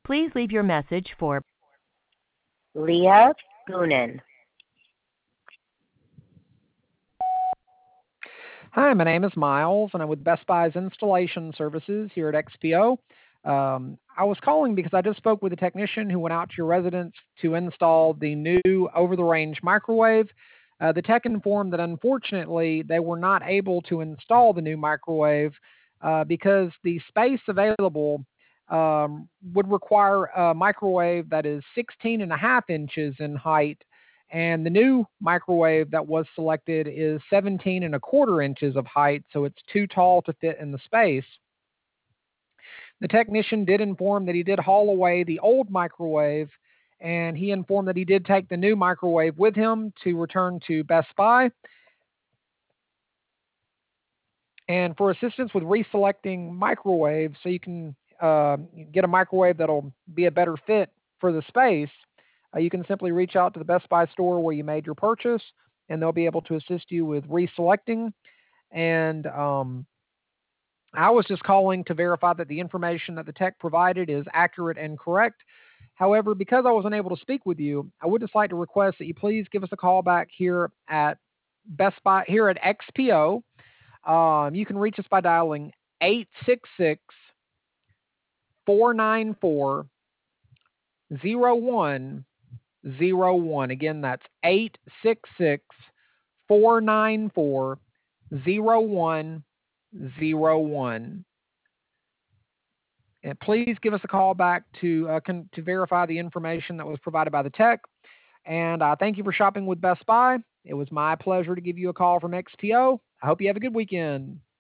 Please leave your message for Leah Goonan. Hi, my name is Miles, and I'm with Best Buy's installation services here at XPO. I was calling because I just spoke with a technician who went out to your residence to install the new over the range microwave. The tech informed that unfortunately they were not able to install the new microwave because the space available would require a microwave that is 16.5 inches in height, and the new microwave that was selected is 17.25 inches of height, so it's too tall to fit in the space. The technician did inform that he did haul away the old microwave, and he informed that he did take the new microwave with him to return to Best Buy. And for assistance with reselecting microwaves, so you can get a microwave that'll be a better fit for the space, you can simply reach out to the Best Buy store where you made your purchase, and they'll be able to assist you with reselecting. And I was just calling to verify that the information that the tech provided is accurate and correct. However, because I was unable to speak with you, I would just like to request that you please give us a call back here at Best Buy, here at XPO. You can reach us by dialing 866-494-0101. Again, that's 866-494-0101. And please give us a call back to verify the information that was provided by the tech. And thank you for shopping with Best Buy. It was my pleasure to give you a call from XPO. I hope you have a good weekend.